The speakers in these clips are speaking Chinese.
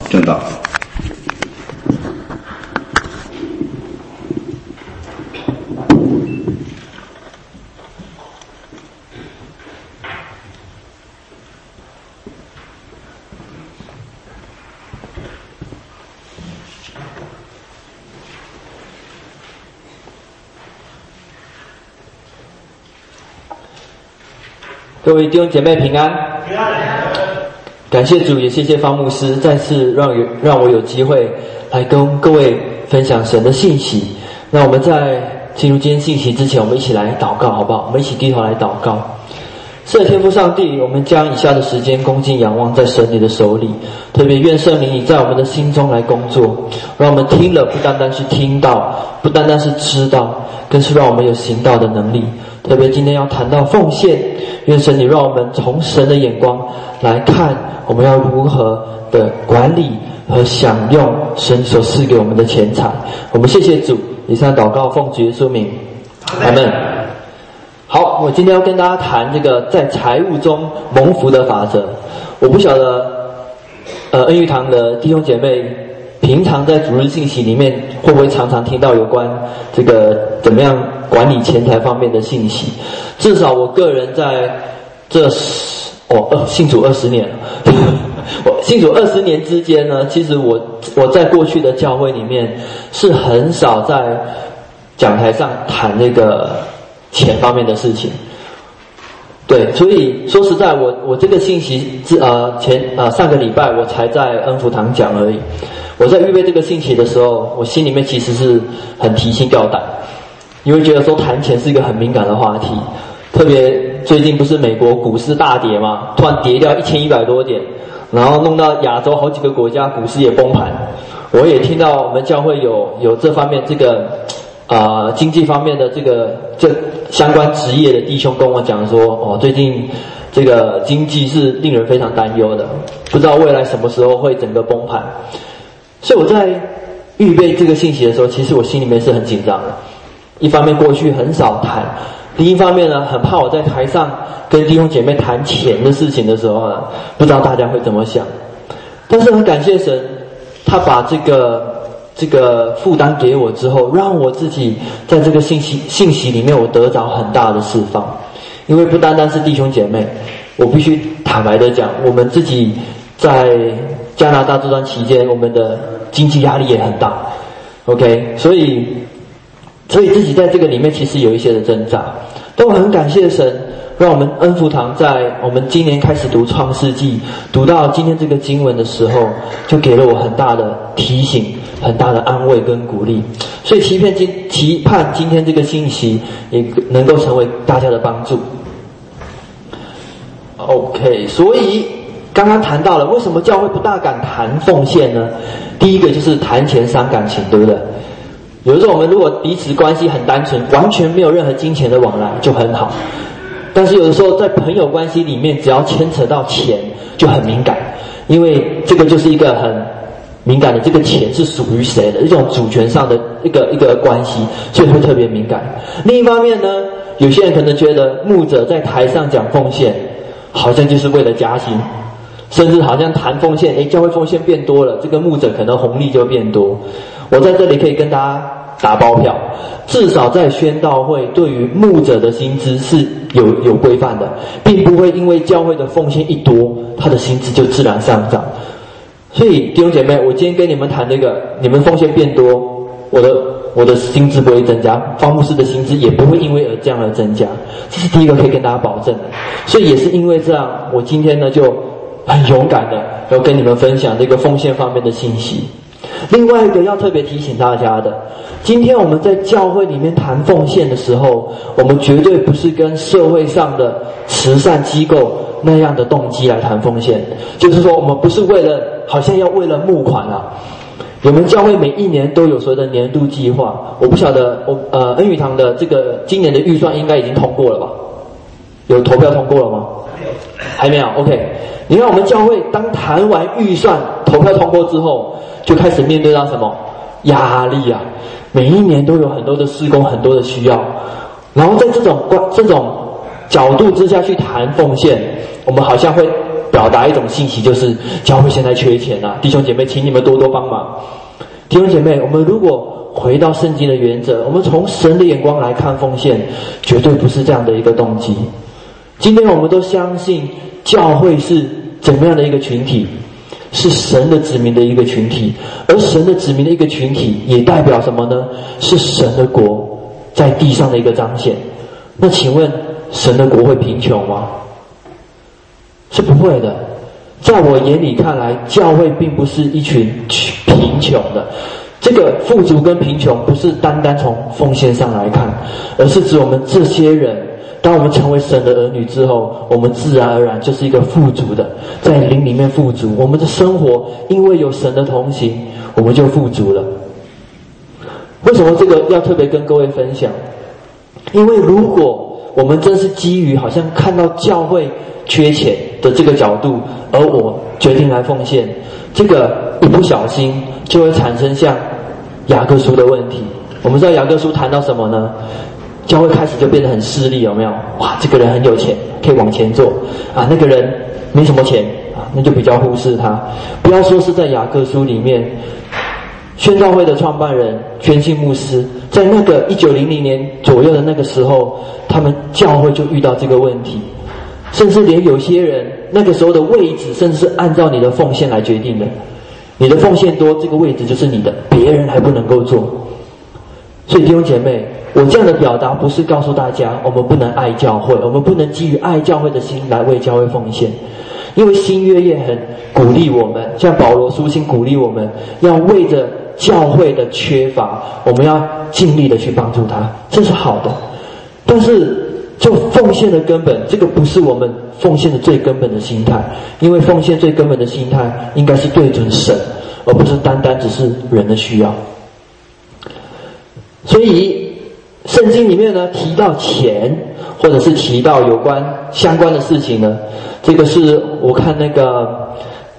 正道。 各位弟兄姐妹平安，感谢主，也谢谢方牧师再次让我有机会来跟各位分享神的信息。那我们在进入今天信息之前，我们一起来祷告好不好？我们一起低头来祷告。是的，天父上帝，我们将以下的时间恭敬仰望在神你的手里，特别愿圣灵你在我们的心中来工作，让我们听了不单单是听到，不单单是知道，更是让我们有行道的能力。特别今天要谈到奉献，愿神你让我们从神的眼光来看，我们要如何的管理和享用神所赐给我们的钱财。我们谢谢主，以上祷告奉主耶稣名，阿们。好，我今天要跟大家谈这个在财务中蒙福的法则。我不晓得恩育堂的弟兄姐妹平常在主日信息里面会不会常常听到有关这个怎么样管理钱财方面的信息。至少我个人在信主20年了我信主20年之间呢，其实我在过去的教会里面是很少在讲台上谈那个钱方面的事情。对，所以说实在我这个信息上个礼拜我才在恩福堂讲而已。我在预备这个信息的时候，我心里面其实是很提心吊胆，因为觉得说谈钱是一个很敏感的话题，特别最近不是美国股市大跌嘛，突然跌掉1100多点，然后弄到亚洲好几个国家股市也崩盘。我也听到我们教会有这方面这个经济方面的这相关职业的弟兄跟我讲说，最近这个经济是令人非常担忧的，不知道未来什么时候会整个崩盘。所以我在预备这个信息的时候，其实我心里面是很紧张的。一方面过去很少谈，另一方面呢，很怕我在台上跟弟兄姐妹谈钱的事情的时候呢，不知道大家会怎么想。但是很感谢神，他把这个负担给我之后，让我自己在这个信息里面我得着很大的释放。因为不单单是弟兄姐妹，我必须坦白的讲，我们自己在加拿大这段期间，我们的经济压力也很大 OK， 所以自己在这个里面其实有一些的挣扎。但我很感谢神，让我们恩福堂在我们今年开始读创世纪，读到今天这个经文的时候，就给了我很大的提醒，很大的安慰跟鼓励。所以期盼今天这个信息也能够成为大家的帮助。OK， 所以刚刚谈到了为什么教会不大敢谈奉献呢？第一个就是谈钱伤感情，对不对？有的时候我们如果彼此关系很单纯，完全没有任何金钱的往来就很好，但是有的时候在朋友关系里面，只要牵扯到钱就很敏感，因为这个就是一个很敏感的，这个钱是属于谁的，一种主权上的一个关系，所以会特别敏感。另一方面呢，有些人可能觉得牧者在台上讲奉献好像就是为了加薪，甚至好像谈奉献，教会奉献变多了，这个牧者可能红利就变多。我在这里可以跟大家打包票，至少在宣道会对于牧者的薪资是有规范的，并不会因为教会的奉献一多，他的薪资就自然上涨。所以弟兄姐妹，我今天跟你们谈这个，你们奉献变多，我的薪资不会增加，方牧师的薪资也不会因为这样而增加，这是第一个可以跟大家保证的。所以也是因为这样，我今天呢就很勇敢的要跟你们分享这个奉献方面的信息。另外一个要特别提醒大家的，今天我们在教会里面谈奉献的时候，我们绝对不是跟社会上的慈善机构那样的动机来谈奉献，就是说我们不是好像要为了募款啊。我们教会每一年都有所谓的年度计划，我不晓得恩语堂的这个今年的预算应该已经通过了吧？有投票通过了吗？还没有 OK。 你看我们教会当谈完预算投票通过之后，就开始面对到什么压力啊，每一年都有很多的事工，很多的需要，然后在这种角度之下去谈奉献，我们好像会表达一种信息，就是教会现在缺钱啊，弟兄姐妹，请你们多多帮忙。弟兄姐妹，我们如果回到圣经的原则，我们从神的眼光来看奉献，绝对不是这样的一个动机。今天我们都相信教会是怎么样的一个群体，是神的子民的一个群体，而神的子民的一个群体也代表什么呢？是神的国在地上的一个彰显。那请问神的国会贫穷吗？是不会的。在我眼里看来，教会并不是一群贫穷的。这个富足跟贫穷不是单单从奉献上来看，而是指我们这些人，当我们成为神的儿女之后，我们自然而然就是一个富足的，在灵里面富足。我们的生活因为有神的同行，我们就富足了。为什么这个要特别跟各位分享？因为如果我们真是基于好像看到教会缺钱的这个角度，而我决定来奉献，这个一不小心就会产生像雅各书的问题。我们知道雅各书谈到什么呢？教会开始就变得很势利，有没有？哇，这个人很有钱，可以往前做啊，那个人没什么钱啊，那就比较忽视他。不要说是在雅各书里面，宣教会的创办人宣信牧师，在那个1900年左右的那个时候，他们教会就遇到这个问题，甚至连有些人那个时候的位置，甚至是按照你的奉献来决定的。你的奉献多，这个位置就是你的，别人还不能够做。所以弟兄姐妹，我这样的表达不是告诉大家我们不能爱教会，我们不能基于爱教会的心来为教会奉献。因为新约也很鼓励我们，像保罗书信鼓励我们要为着教会的缺乏，我们要尽力的去帮助他，这是好的。但是就奉献的根本，这个不是我们奉献的最根本的心态，因为奉献最根本的心态应该是对准神，而不是单单只是人的需要。所以圣经里面呢提到钱，或者是提到有关相关的事情呢，这个是我看那个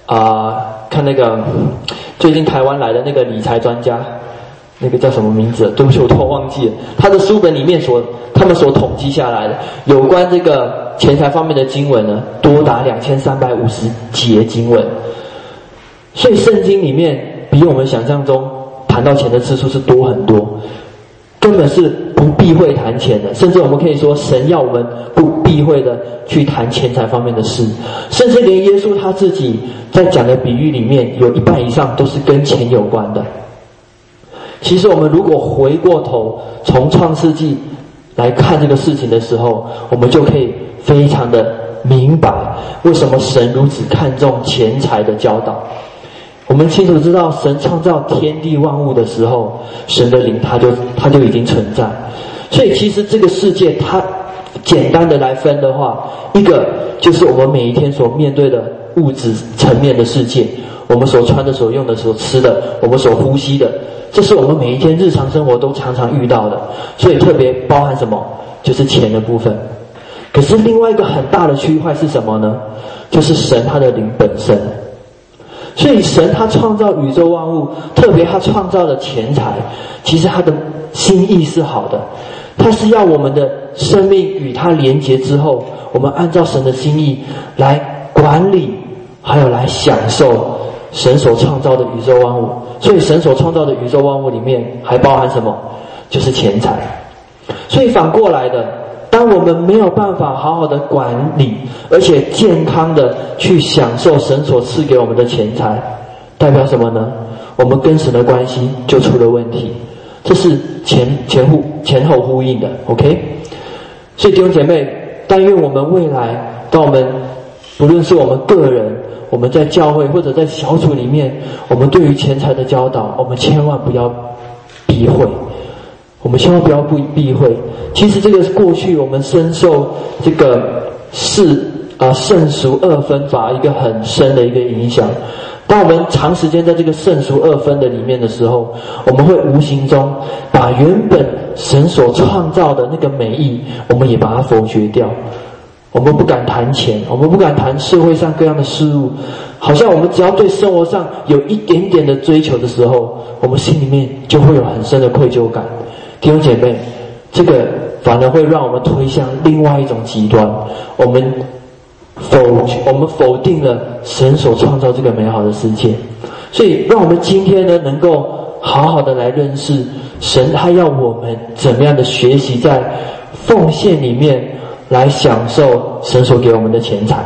最近台湾来的那个理财专家，那个叫什么名字？对不起，我都忘记了。他的书本里面他们所统计下来的有关这个钱财方面的经文呢，多达2350节经文。所以圣经里面比我们想象中谈到钱的次数是多很多，根本是不避讳谈钱的。甚至我们可以说，神要我们不避讳的去谈钱财方面的事，甚至连耶稣他自己在讲的比喻里面，有一半以上都是跟钱有关的。其实我们如果回过头从创世纪来看这个事情的时候，我们就可以非常的明白为什么神如此看重钱财的教导。我们清楚知道，神创造天地万物的时候，神的灵他就已经存在。所以其实这个世界它简单的来分的话，一个就是我们每一天所面对的物质层面的世界，我们所穿的、所用的、所吃的，我们所呼吸的，这是我们每一天日常生活都常常遇到的。所以特别包含什么？就是钱的部分。可是另外一个很大的区块是什么呢？就是神他的灵本身。所以神他创造宇宙万物，特别他创造了钱财，其实他的心意是好的，他是要我们的生命与他连结之后，我们按照神的心意来管理，还有来享受神所创造的宇宙万物。所以神所创造的宇宙万物里面还包含什么？就是钱财。所以反过来的，当我们没有办法好好的管理，而且健康的去享受神所赐给我们的钱财，代表什么呢？我们跟神的关系就出了问题。这是前后呼应的 OK。 所以弟兄姐妹，但愿我们未来当我们不论是我们个人，我们在教会或者在小组里面，我们对于钱财的教导，我们千万不要避讳，我们千万不要避讳。其实这个过去我们深受这个圣俗二分法一个很深的一个影响。当我们长时间在这个圣俗二分的里面的时候，我们会无形中把原本神所创造的那个美意，我们也把它否决掉。我们不敢谈钱，我们不敢谈社会上各样的事物，好像我们只要对生活上有一点点的追求的时候，我们心里面就会有很深的愧疚感。弟兄姐妹，这个反而会让我们推向另外一种极端，我们我们否定了神所创造这个美好的世界。所以让我们今天呢，能够好好的来认识神，他要我们怎么样的学习在奉献里面来享受神所给我们的钱财。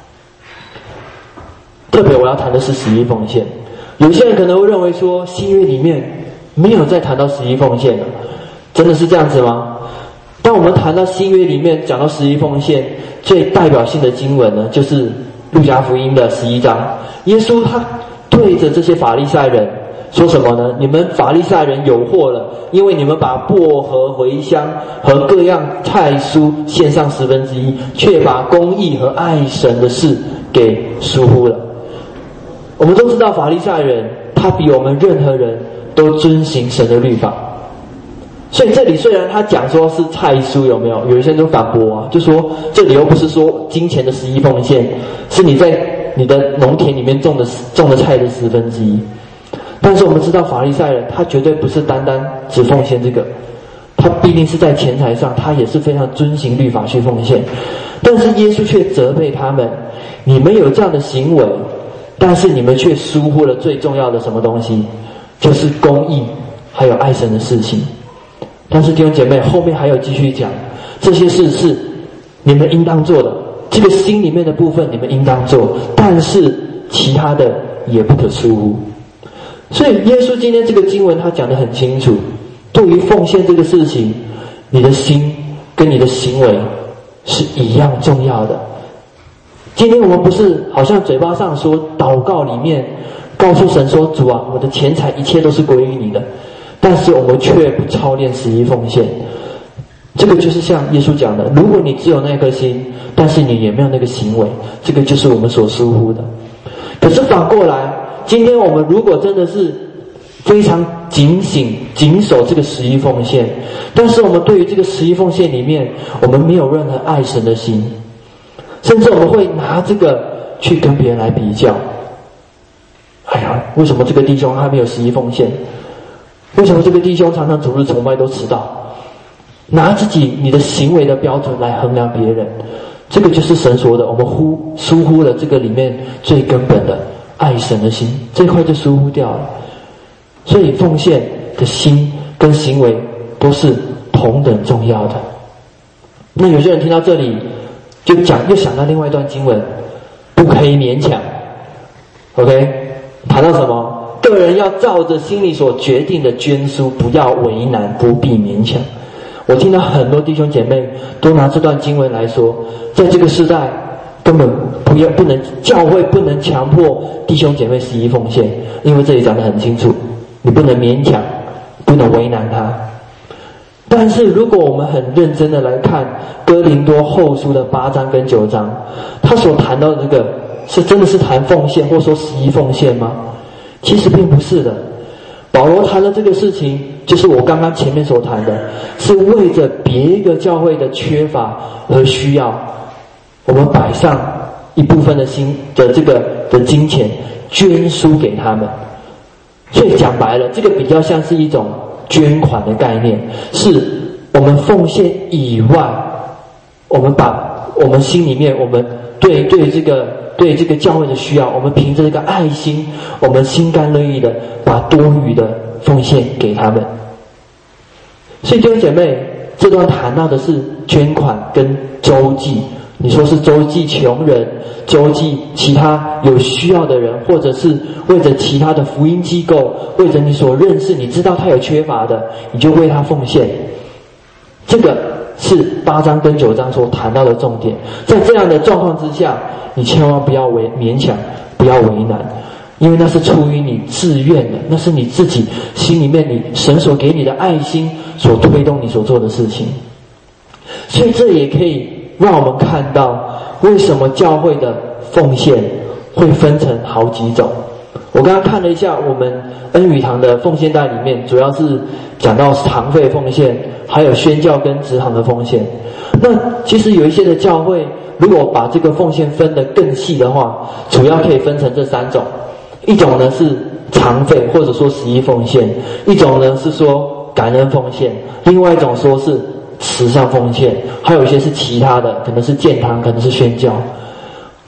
特别我要谈的是十一奉献。有些人可能会认为说，新约里面没有再谈到十一奉献了，真的是这样子吗？当我们谈到新约里面讲到十一奉献，最代表性的经文呢，就是路加福音的11章。耶稣他对着这些法利赛人说什么呢？你们法利赛人有祸了，因为你们把薄荷、茴香和各样菜蔬献上1/10，却把公义和爱神的事给疏忽了。我们都知道法利赛人他比我们任何人都遵行神的律法，所以这里虽然他讲说是菜蔬，有没有？有一些人都反驳啊，就说这里又不是说金钱的11奉献，是你在你的农田里面种的菜的1/10。但是我们知道法利赛人他绝对不是单单只奉献这个，他必定是在钱财上他也是非常遵行律法去奉献。但是耶稣却责备他们，你们有这样的行为，但是你们却疏忽了最重要的什么东西，就是公义还有爱神的事情。但是弟兄姐妹，后面还有继续讲，这些事是你们应当做的，这个心里面的部分你们应当做，但是其他的也不可疏忽。所以耶稣今天这个经文他讲得很清楚，对于奉献这个事情，你的心跟你的行为是一样重要的。今天我们不是好像嘴巴上说祷告里面告诉神说，主啊，我的钱财一切都是归于你的，但是我们却不操练11奉献。这个就是像耶稣讲的，如果你只有那颗心，但是你也没有那个行为，这个就是我们所疏忽的。可是反过来，今天我们如果真的是非常谨守这个11奉献，但是我们对于这个11奉献里面，我们没有任何爱神的心，甚至我们会拿这个去跟别人来比较。哎呀，为什么这个弟兄他没有11奉献？为什么这个弟兄常常主日崇拜都迟到？拿你的行为的标准来衡量别人，这个就是神说的，我们疏忽了这个里面最根本的爱神的心，这块就疏忽掉了。所以奉献的心跟行为都是同等重要的。那有些人听到这里就又想到另外一段经文，不可以勉强。OK， 谈到什么？个人要照着心里所决定的捐书，不要为难，不必勉强。我听到很多弟兄姐妹都拿这段经文来说，在这个时代根本不能，教会不能强迫弟兄姐妹11奉献，因为这里讲得很清楚，你不能勉强，不能为难他。但是如果我们很认真的来看哥林多后书的8章跟9章，他所谈到的这个是真的是谈奉献或说11奉献吗？其实并不是的。保罗谈的这个事情，就是我刚刚前面所谈的，是为着别一个教会的缺乏和需要，我们摆上一部分的金钱捐书给他们。所以讲白了，这个比较像是一种捐款的概念，是我们奉献以外，我们把我们心里面我们对这个教会的需要，我们凭着这个爱心，我们心甘乐意的把多余的奉献给他们。所以弟兄姐妹，这段谈到的是捐款跟周济。你说是周济穷人，周济其他有需要的人，或者是为着其他的福音机构，为着你所认识你知道他有缺乏的，你就为他奉献。这个是8章跟9章所谈到的重点。在这样的状况之下，你千万不要勉强，不要为难，因为那是出于你自愿的，那是你自己心里面神所给你的爱心所推动你所做的事情。所以这也可以让我们看到为什么教会的奉献会分成好几种。我刚刚看了一下我们恩语堂的奉献袋里面，主要是讲到堂费奉献，还有宣教跟职堂的奉献。那其实有一些的教会，如果把这个奉献分得更细的话，主要可以分成这3种。一种呢是堂费，或者说11奉献；一种呢是说感恩奉献；另外一种说是慈善奉献，还有一些是其他的，可能是建堂，可能是宣教。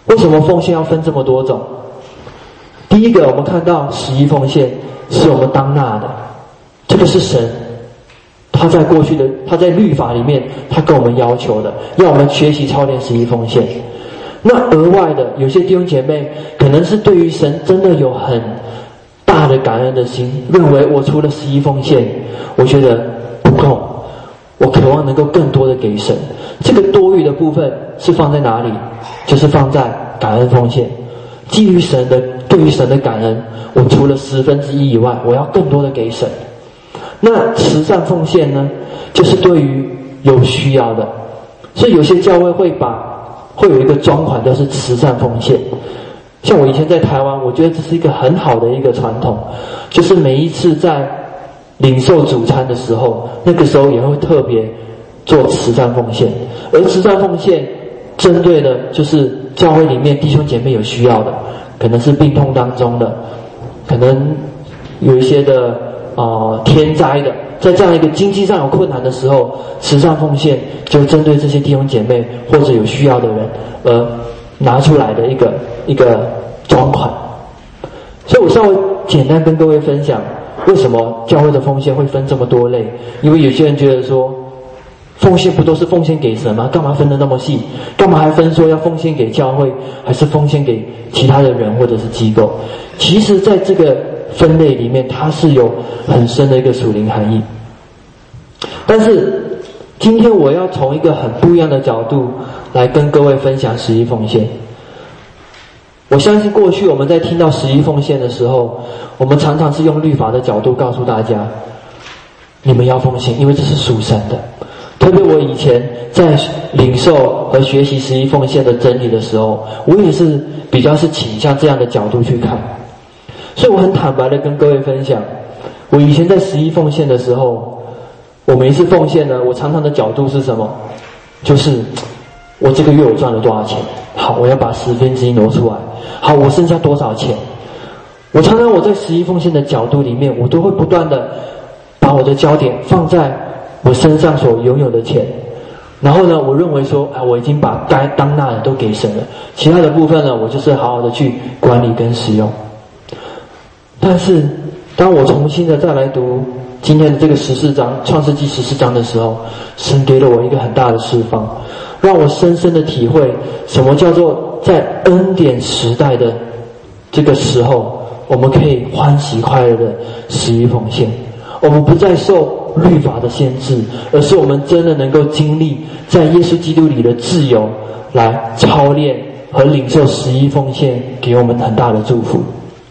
为什么奉献要分这么多种？第一个，我们看到十一奉献是我们当纳的，这个是神他在律法里面他跟我们要求的，要我们学习操练十一奉献。那额外的，有些弟兄姐妹可能是对于神真的有很大的感恩的心，认为我除了十一奉献，我觉得不够，我渴望能够更多的给神。这个多余的部分是放在哪里？就是放在感恩奉献。对于神的感恩，我除了1/10以外，我要更多的给神。那慈善奉献呢，就是对于有需要的，所以有些教会会有一个专款，就是慈善奉献。像我以前在台湾，我觉得这是一个很好的一个传统，就是每一次在领受主餐的时候，那个时候也会特别做慈善奉献。而慈善奉献针对的就是教会里面弟兄姐妹有需要的，可能是病痛当中的，可能有一些的天灾的，在这样一个经济上有困难的时候，慈善奉献就针对这些弟兄姐妹或者有需要的人而拿出来的一个专款。所以我稍微简单跟各位分享，为什么教会的奉献会分这么多类。因为有些人觉得说，奉献不都是奉献给神吗？干嘛分得那么细？干嘛还分说要奉献给教会，还是奉献给其他的人或者是机构？其实在这个分类里面，它是有很深的一个属灵含义。但是今天我要从一个很不一样的角度来跟各位分享十一奉献。我相信过去我们在听到十一奉献的时候，我们常常是用律法的角度告诉大家，你们要奉献，因为这是属神的。特别我以前在领受和学习十一奉献的真理的时候，我也是比较是倾向这样的角度去看。所以我很坦白的跟各位分享，我以前在十一奉献的时候，我每一次奉献呢，我常常的角度是什么？就是我这个月我赚了多少钱，好，我要把1/10挪出来，好，我剩下多少钱。我常常我在十一奉献的角度里面，我都会不断的把我的焦点放在我身上所拥有的钱，然后呢，我认为说，我已经把该当纳的都给神了，其他的部分呢，我就是好好的去管理跟使用。但是当我重新的再来读今天的这个14章创世纪14章的时候，神给了我一个很大的释放，让我深深的体会什么叫做在恩典时代的这个时候，我们可以欢喜快乐的十一奉献。我们不再受律法的限制，而是我们真的能够经历在耶稣基督里的自由，来操练和领受十一奉献给我们很大的祝福。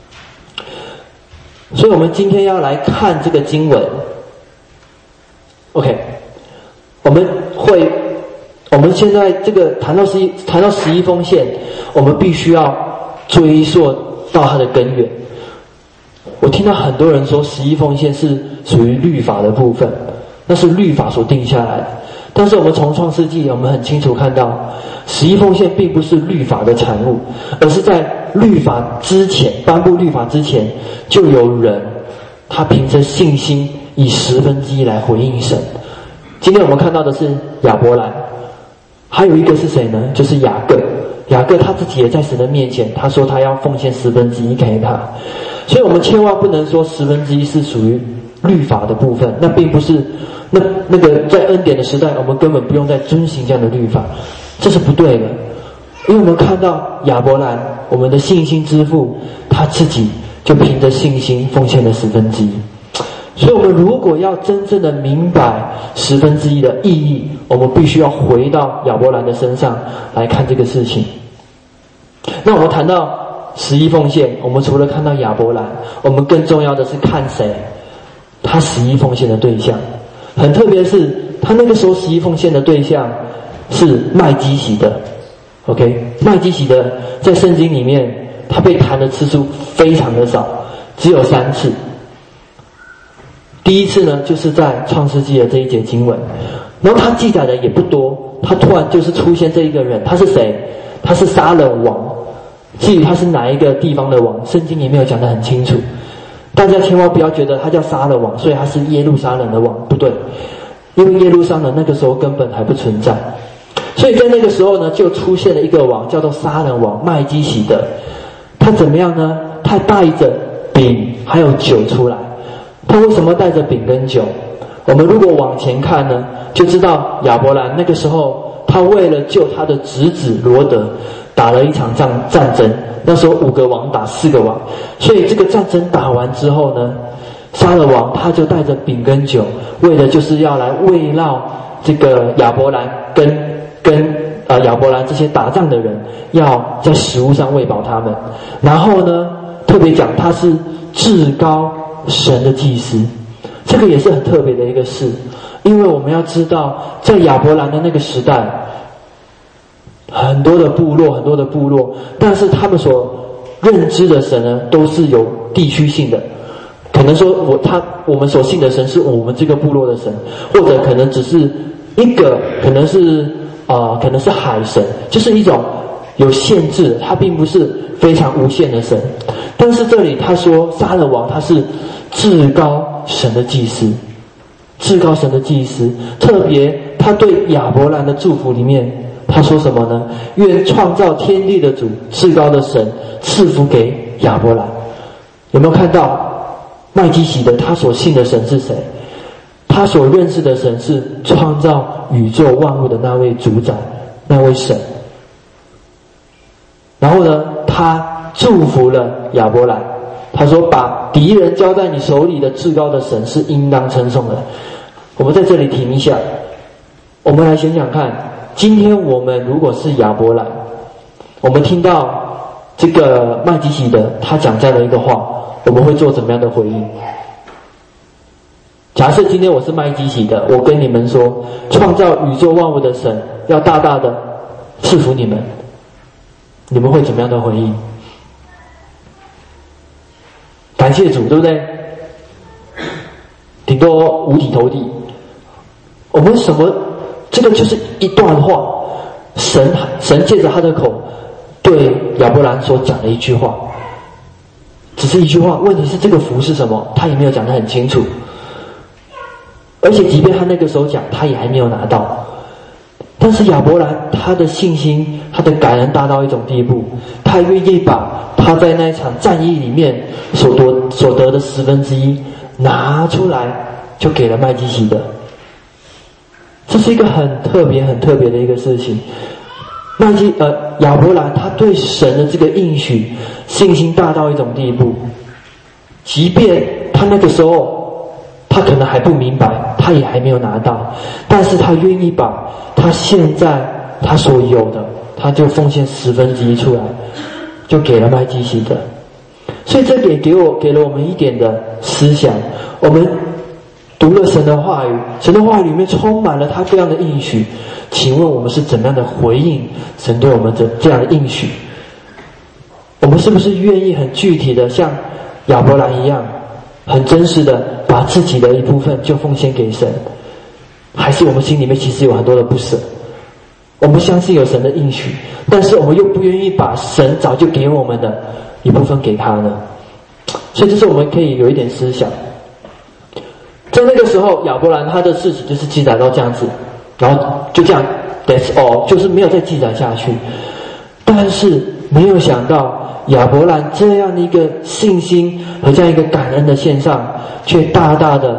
所以我们今天要来看这个经文。OK， 我们现在这个谈到十一奉献，我们必须要追溯到它的根源。我听到很多人说十一奉献是属于律法的部分，那是律法所定下来的。但是我们从创世纪，我们很清楚看到，十一奉献并不是律法的产物，而是在律法之前，颁布律法之前，就有人他凭着信心以1/10来回应神。今天我们看到的是亚伯兰，还有一个是谁呢？就是雅各。雅各他自己也在神的面前，他说他要奉献1/10给他。所以我们千万不能说1/10是属于律法的部分，那并不是那个在恩典的时代，我们根本不用再遵行这样的律法，这是不对的。因为我们看到亚伯兰，我们的信心之父，他自己就凭着信心奉献了1/10。所以我们如果要真正的明白1/10的意义，我们必须要回到亚伯兰的身上来看这个事情。那我们谈到十一奉献，我们除了看到亚伯兰，我们更重要的是看谁？他十一奉献的对象。很特别是，他那个时候十一奉献的对象是麦基洗德。OK， 麦基洗德在圣经里面，他被谈的次数非常的少，只有3次。第一次呢，就是在创世纪的这一节经文，然后他记载的也不多，他突然就是出现这一个人，他是谁？他是撒冷王。至于他是哪一个地方的王，圣经也没有讲得很清楚。大家千万不要觉得他叫撒冷王，所以他是耶路撒冷的王，不对，因为耶路撒冷那个时候根本还不存在。 所以在那个时候呢，就出现了一个王，叫做杀人王麦基洗德。他怎么样呢？他带着饼还有酒出来。他为什么带着饼跟酒？我们如果往前看呢，就知道亚伯兰那个时候，他为了救他的侄子罗德，打了一场战争。那时候5个王打4个王，所以这个战争打完之后呢，杀了王，他就带着饼跟酒，为的就是要来慰劳这个亚伯兰跟亚伯兰这些打仗的人，要在食物上喂饱他们。然后呢，特别讲他是至高神的祭司，这个也是很特别的一个事，因为我们要知道，在亚伯兰的那个时代，很多的部落，但是他们所认知的神呢，都是有地区性的。可能说我们所信的神是我们这个部落的神，或者可能只是一个，可能是海神，就是一种有限制，它并不是非常无限的神。但是这里他说杀人王他是至高神的祭司，至高神的祭司，特别他对亚伯兰的祝福里面，他说什么呢？愿创造天地的主至高的神赐福给亚伯兰。有没有看到麦基洗德他所信的神是谁？他所认识的神是创造宇宙万物的那位主宰，那位神。然后呢，他祝福了亚伯兰，他说把敌人交在你手里的至高的神是应当称颂的。我们在这里停一下，我们来想想看，今天我们如果是亚伯兰，我们听到这个麦基洗德他讲这样的一个话，我们会做怎么样的回应？假设今天我是麦基洗德，我跟你们说，创造宇宙万物的神要大大的赐福你们，你们会怎么样的回应？感谢主，对不对？顶多五体投地。我们什么？这个就是一段话，神借着他的口对亚伯兰所讲的一句话，只是一句话。问题是这个福是什么？他也没有讲得很清楚。而且即便他那个时候讲，他也还没有拿到。但是亚伯兰他的信心，他的感恩大到一种地步，他愿意把他在那一场战役里面所得的1/10拿出来，就给了麦基洗德。这是一个很特别的一个事情。亚伯兰他对神的这个应许信心大到一种地步，即便他那个时候他可能还不明白，他也还没有拿到，但是他愿意把他现在他所有的，他就奉献1/10出来，就给了麦基洗德。所以这点给了我们一点的思想。我们读了神的话语，神的话语里面充满了他这样的应许，请问我们是怎么样的回应神对我们的这样的应许？我们是不是愿意很具体的像亚伯兰一样，很真实的把自己的一部分就奉献给神？还是我们心里面其实有很多的不舍？我们相信有神的应许，但是我们又不愿意把神早就给我们的一部分给他呢？所以这是我们可以有一点思想。在那个时候，亚伯兰他的事情就是记载到这样子，然后就这样 that's all， 就是没有再记载下去。但是没有想到亚伯兰这样的一个信心和这样一个感恩的献上，却大大的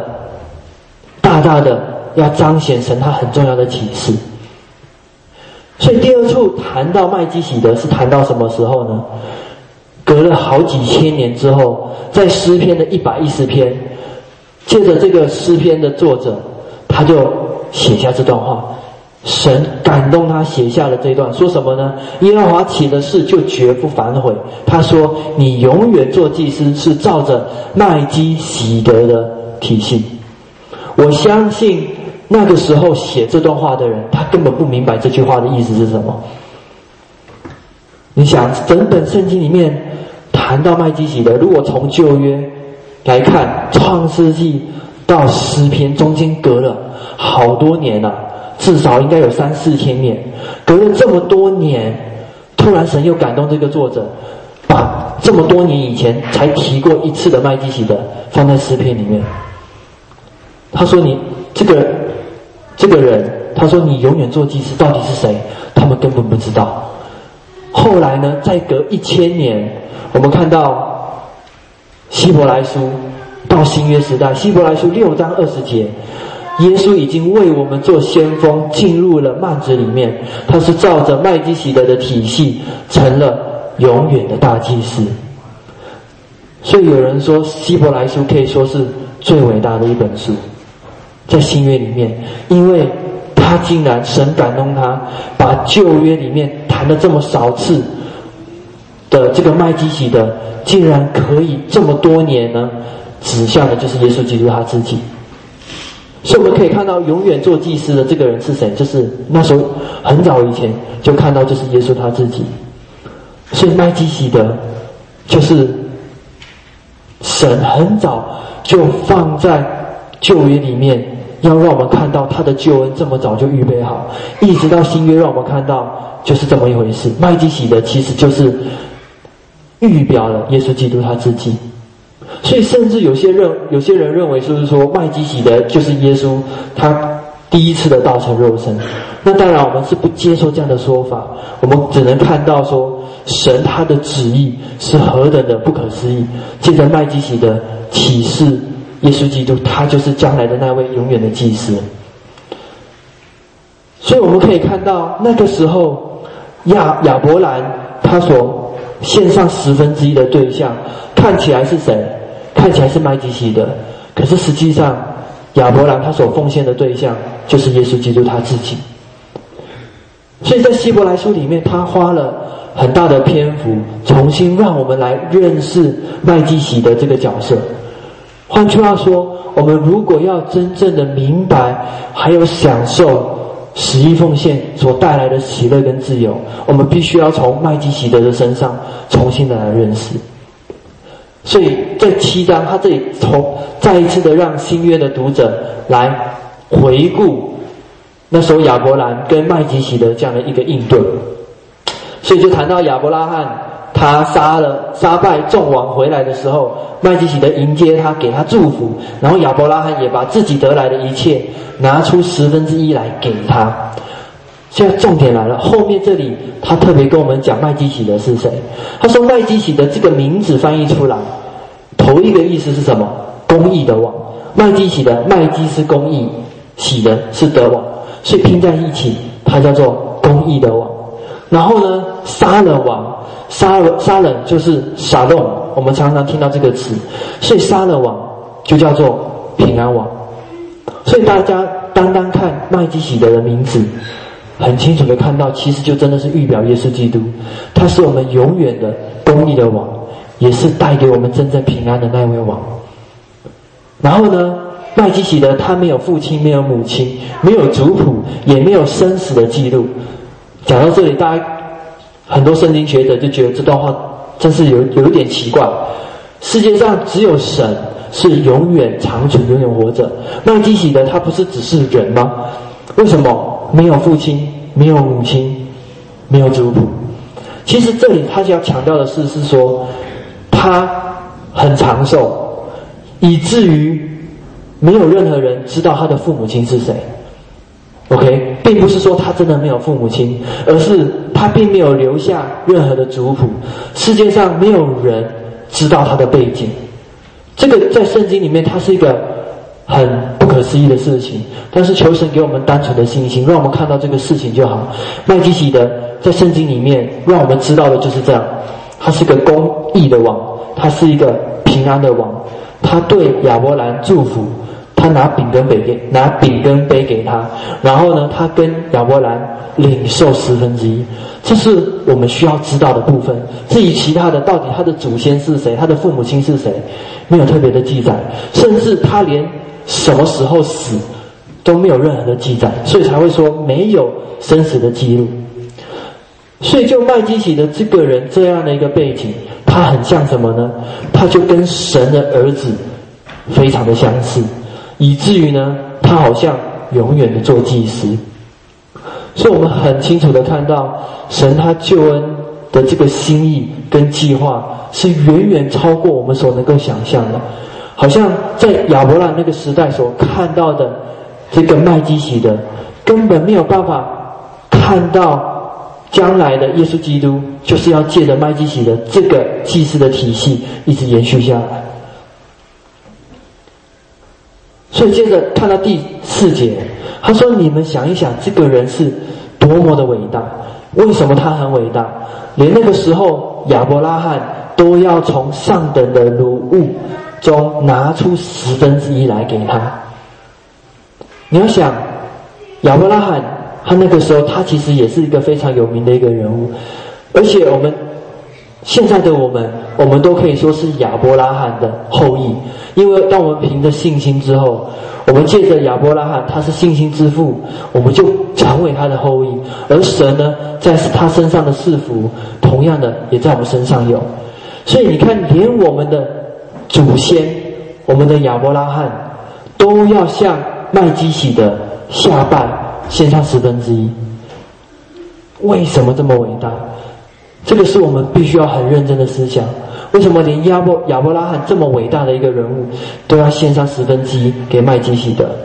要彰显神他很重要的启示。所以第二处谈到麦基洗德是谈到什么时候呢？隔了好几千年之后，在诗篇的110篇，借着这个诗篇的作者，他就写下这段话，神感动他写下了这一段，说什么呢？耶和华起的事就绝不反悔。他说你永远做祭司是照着麦基洗德的体系。我相信那个时候写这段话的人，他根本不明白这句话的意思是什么。你想整本圣经里面谈到麦基洗德，如果从旧约来看，创世纪到诗篇中间隔了好多年啊，至少应该有3-4千年，隔了这么多年，突然神又感动这个作者，把这么多年以前才提过一次的麦基洗德放在诗篇里面。他说你这个人他说你永远做祭司到底是谁？他们根本不知道。后来呢，再隔1000年，我们看到希伯来书到新约时代，希伯来书6章20节，耶稣已经为我们做先锋，进入了幔子里面，他是照着麦基洗德的体系，成了永远的大祭司。所以有人说希伯来书可以说是最伟大的一本书，在新约里面，因为他竟然神感动他，把旧约里面谈了这么少次的这个麦基洗德，竟然可以这么多年呢，指向的就是耶稣基督他自己。所以我们可以看到永远做祭司的这个人是谁，就是那时候很早以前就看到就是耶稣他自己。所以麦基洗德就是神很早就放在旧约里面，要让我们看到他的救恩这么早就预备好，一直到新约让我们看到就是这么一回事。麦基洗德其实就是预表了耶稣基督他自己。所以甚至有些人认为就是说麦基洗德就是耶稣他第一次的道成肉身。那当然我们是不接受这样的说法，我们只能看到说神他的旨意是何等的不可思议，借着麦基洗德启示耶稣基督他就是将来的那位永远的祭司。所以我们可以看到那个时候亚伯兰他所献上1/10的对象看起来是谁？看起来是麦基洗德，可是实际上亚伯兰他所奉献的对象就是耶稣基督他自己。所以在希伯来书里面，他花了很大的篇幅重新让我们来认识麦基洗德这个角色。换句话说，我们如果要真正的明白还有享受十一奉献所带来的喜乐跟自由，我们必须要从麦基洗德的身上重新的来认识。所以在7章他这里再一次的让新约的读者来回顾那时候亚伯兰跟麦基洗德这样的一个应对。所以就谈到亚伯拉罕他杀败众王回来的时候，麦基洗德迎接他，给他祝福，然后亚伯拉罕也把自己得来的一切拿出1/10来给他。现在重点来了，后面这里他特别跟我们讲麦基洗德是谁。他说麦基洗德这个名字翻译出来，头一个意思是什么？公义的王。麦基洗德，麦基是公义，洗德是得王，所以拼在一起它叫做公义的王。然后呢，杀了王，杀人就是沙龙，我们常常听到这个词，所以杀了王就叫做平安王。所以大家单看麦基洗德的名字，很清楚的看到，其实就真的是预表耶稣基督，他是我们永远的公义的王，也是带给我们真正平安的那位王。然后呢，麦基洗德他没有父亲，没有母亲，没有族谱，也没有生死的记录。讲到这里，大家很多圣经学者就觉得这段话真是有一点奇怪。世界上只有神是永远长存、永远活着。麦基洗德他不是只是人吗？为什么没有父亲，没有母亲，没有族谱？其实这里他要强调的是说，他很长寿，以至于没有任何人知道他的父母亲是谁。OK， 并不是说他真的没有父母亲，而是他并没有留下任何的族谱，世界上没有人知道他的背景。这个在圣经里面它是一个很不可思议的事情，但是求神给我们单纯的信心，让我们看到这个事情就好。麦基洗德在圣经里面让我们知道的就是这样，他是个公义的王，他是一个平安的王，他对亚伯兰祝福，他拿饼跟杯给他，然后呢，他跟亚伯兰领受1/10，这是我们需要知道的部分。至于其他的，到底他的祖先是谁，他的父母亲是谁，没有特别的记载，甚至他连什么时候死都没有任何的记载，所以才会说没有生死的记录。所以就麦基洗德这个人这样的一个背景，他很像什么呢？他就跟神的儿子非常的相似，以至于呢，他好像永远的做祭司。所以我们很清楚的看到，神他救恩的这个心意跟计划是远远超过我们所能够想象的。好像在亚伯兰那个时代所看到的这个麦基洗德， 根本没有办法看到将来的耶稣基督就是要借着麦基洗的这个祭司的体系一直延续下来。所以接着看到第4节，他说：你们想一想，这个人是多么的伟大。为什么他很伟大？连那个时候亚伯拉罕都要从上等的乳物中拿出1/10来给他。你要想，亚伯拉罕他那个时候他其实也是一个非常有名的一个人物，而且我们现在的我们都可以说是亚伯拉罕的后裔，因为当我们凭着信心之后，我们借着亚伯拉罕他是信心之父，我们就成为他的后裔，而神呢在他身上的赐福同样的也在我们身上有。所以你看，连我们的祖先，我们的亚伯拉罕都要向麦基洗的下拜献上1/10。为什么这么伟大？这个是我们必须要很认真的思想。为什么连亚伯拉罕这么伟大的一个人物都要献上1/10给麦基洗德？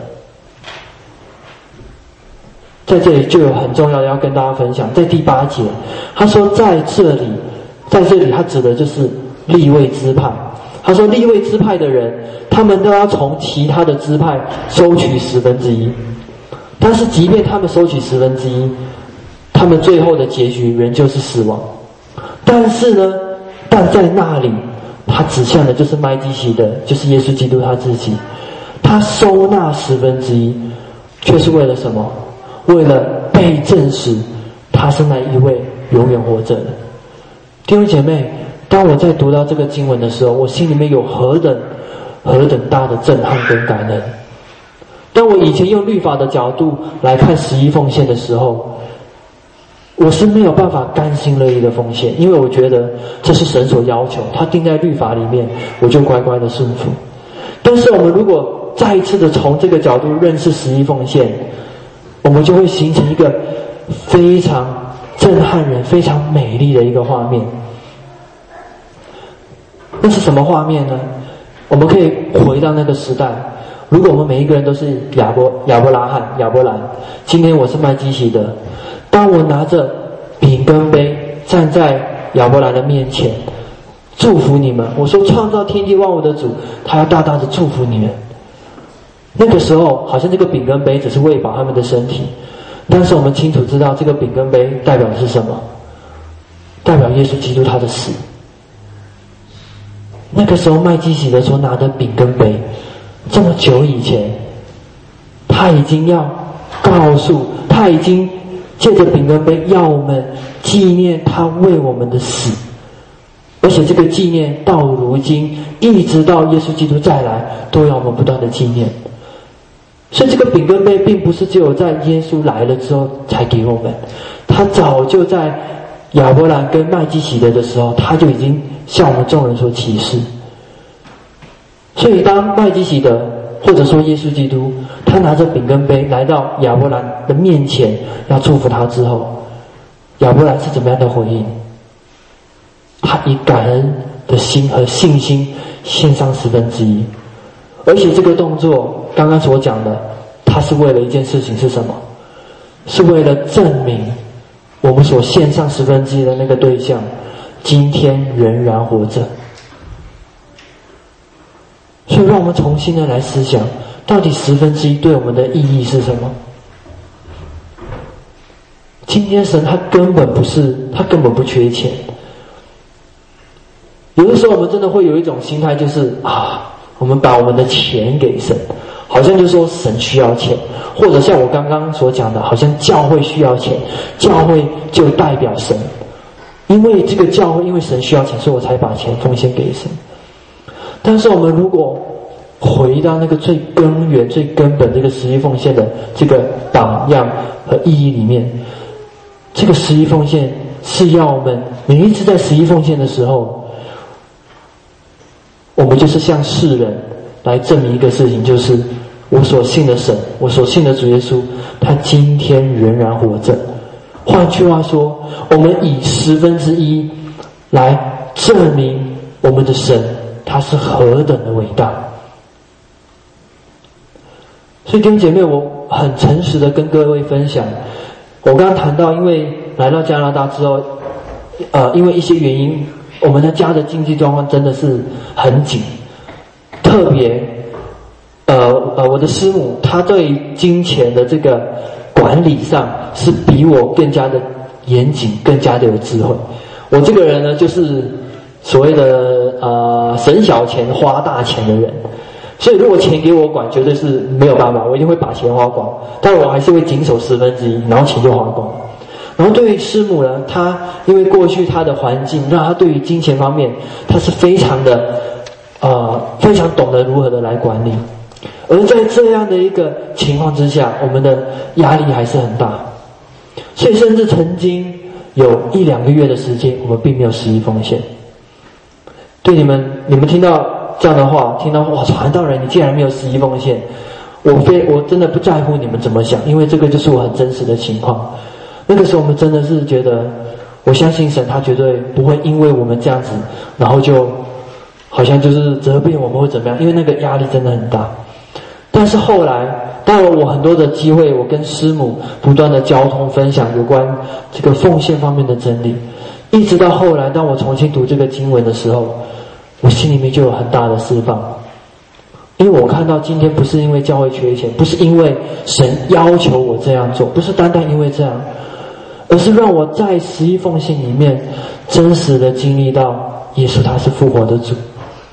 在这里就有很重要的要跟大家分享，在第8节，他说在这里他指的就是利未支派。他说利未支派的人，他们都要从其他的支派收取1/10。但是即便他们收取1/10，他们最后的结局仍旧是死亡。但是呢，但在那里他指向的就是麦基洗德，就是耶稣基督他自己。他收纳1/10，却是为了什么？为了被证实他是那一位永远活着的。弟兄姐妹，当我在读到这个经文的时候，我心里面有何等大的震撼跟感恩。当我以前用律法的角度来看11奉献的时候，我是没有办法甘心乐意的奉献，因为我觉得这是神所要求，他定在律法里面，我就乖乖的顺服。但是我们如果再一次的从这个角度认识11奉献，我们就会形成一个非常震撼人、非常美丽的一个画面。那是什么画面呢？我们可以回到那个时代，如果我们每一个人都是亚伯兰，今天我是麦基洗德，当我拿着饼跟杯站在亚伯兰的面前，祝福你们，我说创造天地万物的主，他要大大的祝福你们。那个时候好像这个饼跟杯只是喂饱他们的身体，但是我们清楚知道这个饼跟杯代表的是什么？代表耶稣基督他的死。那个时候麦基洗德所拿的饼跟杯，这么久以前，他已经要告诉，他已经借着饼跟杯要我们纪念他为我们的死，而且这个纪念到如今一直到耶稣基督再来都要我们不断的纪念。所以这个饼跟杯并不是只有在耶稣来了之后才给我们，他早就在亚伯兰跟麦基洗德的时候，他就已经向我们众人所启示。所以当麦基洗德或者说耶稣基督，他拿着饼跟杯来到亚伯兰的面前要祝福他之后，亚伯兰是怎么样的回应？他以感恩的心和信心献上1/10，而且这个动作刚刚所讲的，他是为了一件事情，是什么？是为了证明我们所献上1/10的那个对象今天仍然活着。所以让我们重新的来思想，到底1/10对我们的意义是什么？今天神他根本不缺钱。有的时候我们真的会有一种心态，就是我们把我们的钱给神，好像就说神需要钱，或者像我刚刚所讲的，好像教会需要钱，教会就代表神，因为这个教会因为神需要钱，所以我才把钱奉献给神。但是我们如果回到那个最根源、最根本这个11奉献的这个榜样和意义里面，这个11奉献是要我们每一次在11奉献的时候，我们就是向世人来证明一个事情，就是我所信的神，我所信的主耶稣，他今天仍然活着。换句话说，我们以1/10来证明我们的神他是何等的伟大。 所以弟兄姐妹，我很诚实的跟各位分享，我刚刚谈到，因为来到加拿大之后，因为一些原因，我们的家的经济状况真的是很紧，特别，我的师母她对金钱的这个管理上是比我更加的严谨，更加的有智慧。我这个人呢，就是所谓的省小钱花大钱的人。所以如果钱给我管，绝对是没有办法，我一定会把钱花光，但我还是会谨守1/10，然后钱就花光。然后对于师母呢，她因为过去她的环境让她对于金钱方面，她是非常的非常懂得如何的来管理。而在这样的一个情况之下，我们的压力还是很大，所以甚至曾经有1-2个月的时间，我们并没有11奉献。对你们听到这样的话，听到哇，传道人你竟然没有11奉献，我真的不在乎你们怎么想，因为这个就是我很真实的情况。那个时候我们真的是觉得，我相信神他绝对不会因为我们这样子，然后就好像就是责备我们会怎么样，因为那个压力真的很大。但是后来，当然我很多的机会，我跟师母不断的交通分享有关这个奉献方面的真理，一直到后来，当我重新读这个经文的时候，我心里面就有很大的释放。因为我看到今天不是因为教会缺钱，不是因为神要求我这样做，不是单单因为这样，而是让我在11奉献里面真实的经历到耶稣他是复活的主，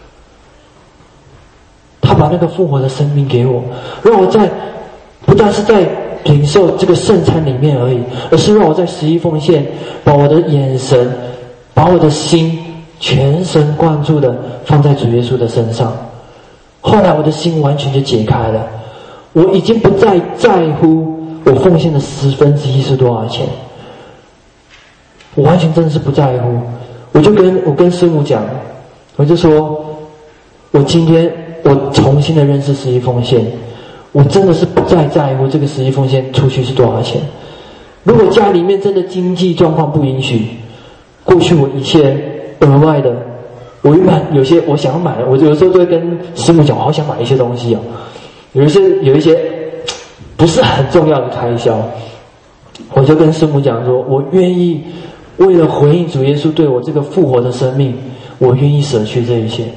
他把那个复活的生命给我，让我不但是在领受这个圣餐里面而已，而是让我在11奉献把我的眼神，把我的心全神贯注的放在主耶稣的身上。后来我的心完全就解开了，我已经不再在乎我奉献的1/10是多少钱，我完全真的是不在乎。我跟师母讲，我就说，我今天我重新的认识11奉献，我真的是不再在乎这个11奉献出去是多少钱。如果家里面真的经济状况不允许，过去我一切额外的，我原本有些我想要买的，我有时候都会跟师母讲，我好想买一些东西哦，有一些不是很重要的开销，我就跟师母讲说，我愿意为了回应主耶稣对我这个复活的生命，我愿意舍去这一切，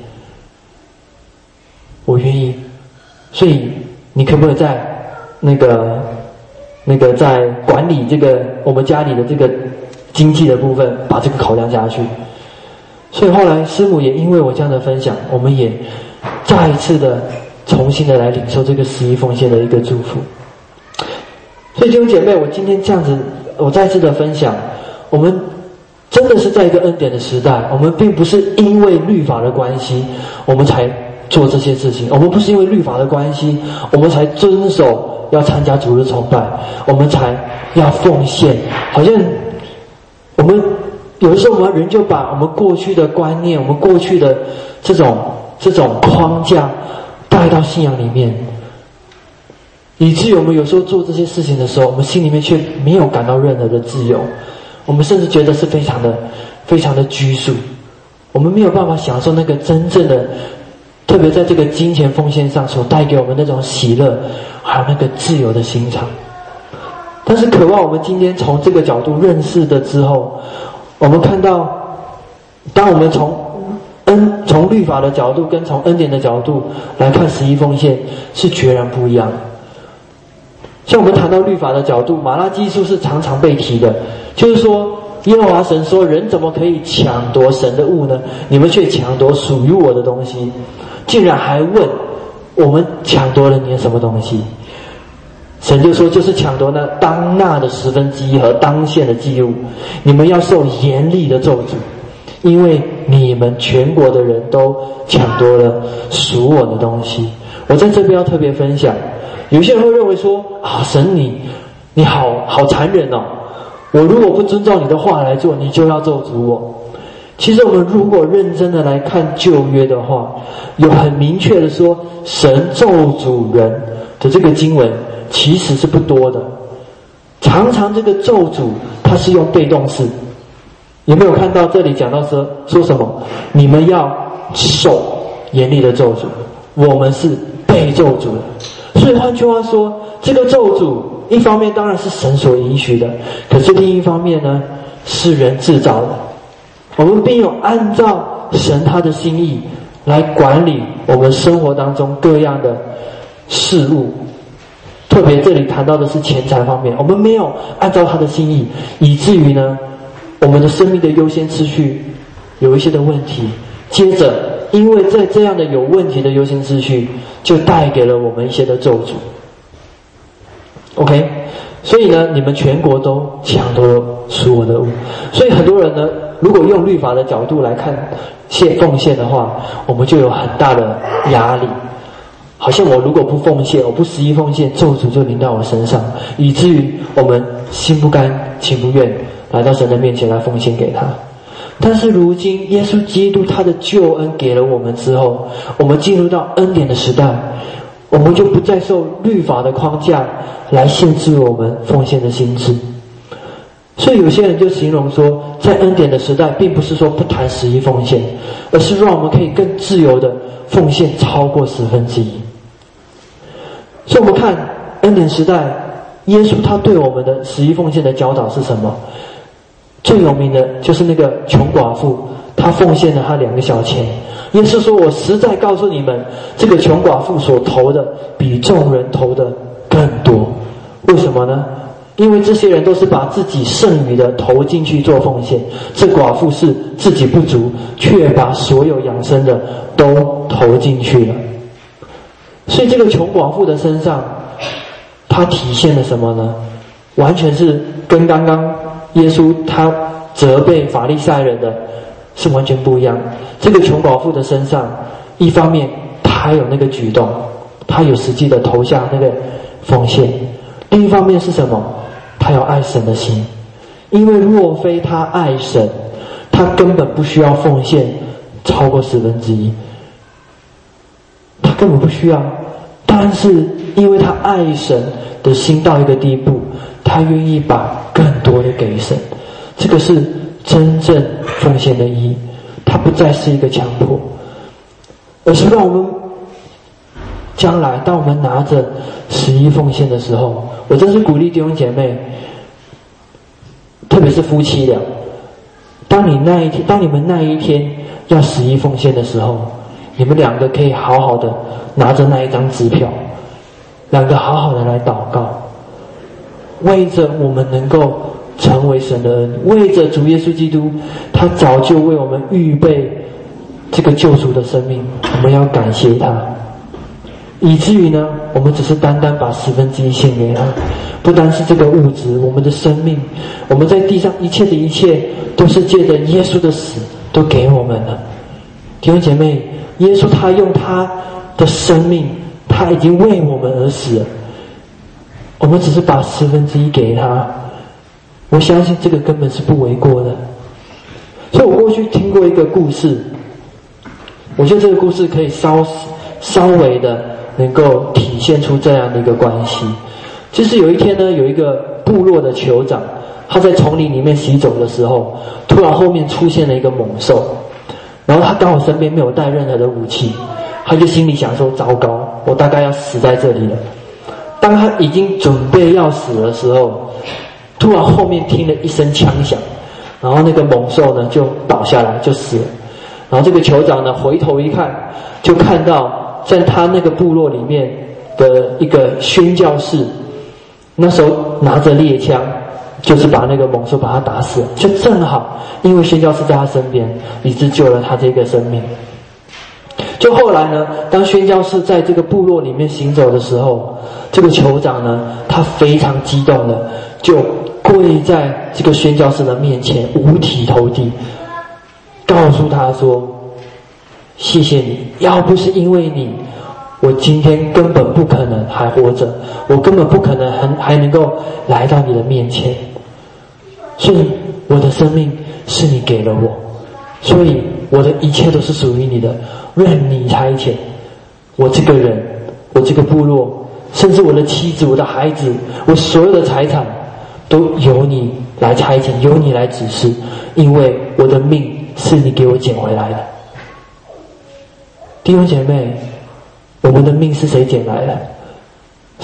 我愿意。所以你可不可以在那个在管理这个我们家里的这个经济的部分，把这个考量下去？所以后来师母也因为我这样的分享，我们也再一次的重新的来领受这个11奉献的一个祝福。所以弟兄姐妹，我今天这样子，我再次的分享，我们真的是在一个恩典的时代，我们并不是因为律法的关系我们才做这些事情，我们不是因为律法的关系我们才遵守要参加主日崇拜，我们才要奉献。好像我们有的时候我们人就把我们过去的观念，我们过去的这种框架带到信仰里面，以至于我们有时候做这些事情的时候，我们心里面却没有感到任何的自由，我们甚至觉得是非常的拘束，我们没有办法享受那个真正的，特别在这个金钱奉献上所带给我们那种喜乐，还有那个自由的心肠。但是渴望我们今天从这个角度认识的之后，我们看到，当我们从律法的角度跟从恩典的角度来看11奉献，是决然不一样的。像我们谈到律法的角度，马拉基书是常常被提的，就是说耶和华神说，人怎么可以抢夺神的物呢？你们却抢夺属于我的东西，竟然还问我们抢夺了你的什么东西？神就说，就是抢夺那当纳的1/10和当献的祭物，你们要受严厉的咒诅，因为你们全国的人都抢夺了属我的东西。我在这边要特别分享，有些人会认为说，神你好残忍哦，我如果不遵照你的话来做，你就要咒诅我。其实我们如果认真的来看旧约的话，有很明确的说，神咒诅人的这个经文其实是不多的，常常这个咒诅它是用被动式。有没有看到这里讲到说什么？你们要受严厉的咒诅，我们是被咒诅的。 所以换句话说，这个咒诅一方面当然是神所允许的，可是另一方面呢，是人制造的。我们并有按照神他的心意来管理我们生活当中各样的事物，特别这里谈到的是钱财方面，我们没有按照他的心意，以至于呢，我们的生命的优先次序有一些的问题。接着，因为在这样的有问题的优先次序，就带给了我们一些的咒诅。OK， 所以呢，你们全国都抢夺属我的物。所以很多人呢，如果用律法的角度来看奉献的话，我们就有很大的压力。好像我如果不奉献，我不实际奉献，咒诅就临到我身上，以至于我们心不甘情不愿来到神的面前来奉献给他。但是如今耶稣基督他的救恩给了我们之后，我们进入到恩典的时代，我们就不再受律法的框架来限制我们奉献的心智。所以有些人就形容说，在恩典的时代并不是说不谈十一奉献，而是让我们可以更自由的奉献超过1/10。所以我们看恩典时代，耶稣他对我们的十一奉献的教导是什么？最有名的就是那个穷寡妇，她奉献了她2个小钱。耶稣说，我实在告诉你们，这个穷寡妇所投的比众人投的更多。为什么呢？因为这些人都是把自己剩余的投进去做奉献，这寡妇是自己不足，却把所有养生的都投进去了。所以这个穷寡妇的身上，她体现了什么呢？完全是跟刚刚耶稣他责备法利赛人的是完全不一样。这个穷寡妇的身上，一方面她有那个举动，她有实际的投下那个奉献；另一方面是什么？她有爱神的心。因为若非她爱神，她根本不需要奉献超过1/10，她根本不需要。但是因为她爱神的心到一个地步，她愿意把更多的给神，这个是真正奉献的意义。它不再是一个强迫，而是让我们将来当我们拿着11奉献的时候，我真是鼓励弟兄姐妹，特别是夫妻俩，当你们那一天要11奉献的时候，你们2个可以好好的拿着那一张支票，2个好好的来祷告，为着我们能够成为神的恩，为着主耶稣基督他早就为我们预备这个救赎的生命，我们要感谢他，以至于呢，我们只是单单把1/10献给他，不单是这个物质，我们的生命，我们在地上一切的一切都是借着耶稣的死都给我们了。弟兄姐妹，耶稣他用他的生命，他已经为我们而死了，我们只是把1/10给他，我相信这个根本是不为过的。所以我过去听过一个故事，我觉得这个故事可以稍微的能够体现出这样的一个关系。就是有一天呢，有一个部落的酋长，他在丛林里面行走的时候，突然后面出现了一个猛兽，然后他刚好身边没有带任何的武器，他就心里想说，糟糕，我大概要死在这里了。当他已经准备要死的时候，突然后面听了一声枪响，然后那个猛兽呢就倒下来就死了。然后这个酋长呢回头一看，就看到在他那个部落里面的一个宣教士，那时候拿着猎枪，就是把那个猛兽把他打死了，就正好因为宣教士在他身边，以致救了他这个生命。就后来呢，当宣教士在这个部落里面行走的时候，这个酋长呢，他非常激动的就跪在这个宣教士的面前，五体投地，告诉他说，谢谢你，要不是因为你，我今天根本不可能还活着，我根本不可能还能够来到你的面前，所以我的生命是你给了我，所以我的一切都是属于你的，任你差遣，我这个人，我这个部落，甚至我的妻子，我的孩子，我所有的财产都由你来差遣，由你来指示，因为我的命是你给我捡回来的。弟兄姐妹，我们的命是谁捡来的？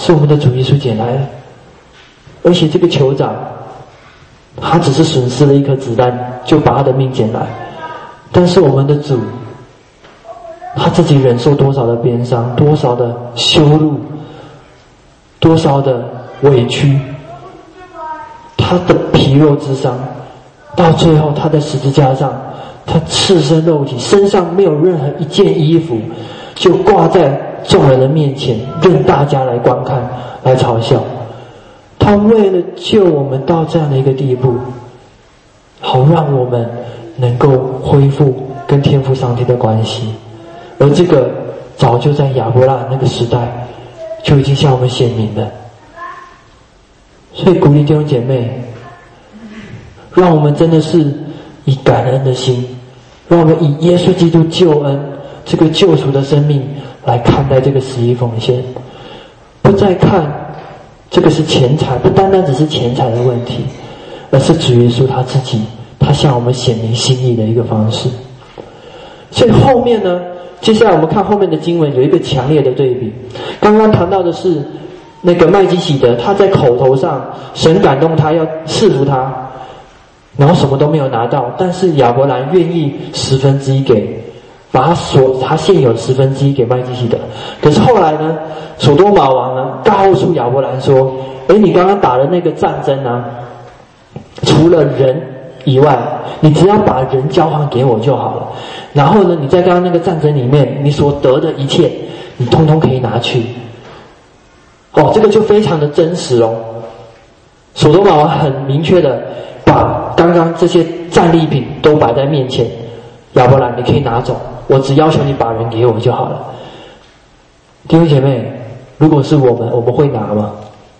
是我们的主耶稣捡来的。而且这个酋长，他只是损失了一颗子弹，就把他的命捡来。但是我们的主，他自己忍受多少的鞭伤，多少的羞辱，多少的委屈，他的皮肉之伤，到最后他在十字架上，他赤身肉体，身上没有任何一件衣服，就挂在众人的面前，任大家来观看，来嘲笑。他为了救我们到这样的一个地步，好让我们能够恢复跟天父上帝的关系。而这个早就在亚伯拉罕那个时代就已经向我们显明了。所以鼓励弟兄姐妹，让我们真的是以感恩的心，让我们以耶稣基督救恩这个救赎的生命来看待这个十一奉献，不再看这个是钱财，不单单只是钱财的问题，而是主耶稣他自己，他向我们显明心意的一个方式。所以后面呢，接下来我们看后面的经文有一个强烈的对比。刚刚谈到的是那个麦基洗德，他在口头上神感动他要赐福他，然后什么都没有拿到，但是亚伯兰愿意1/10给，把他现有的1/10给麦基洗德。可是后来呢，所多玛王呢告诉亚伯兰说，你刚刚打的那个战争啊，除了人以外，你只要把人交还给我就好了。然后呢，你在刚刚那个战争里面你所得的一切，你通通可以拿去。这个就非常的真实哦。所多玛王很明确的把刚刚这些战利品都摆在面前，亚伯兰你可以拿走，我只要求你把人给我就好了。弟兄姐妹，如果是我们会拿吗？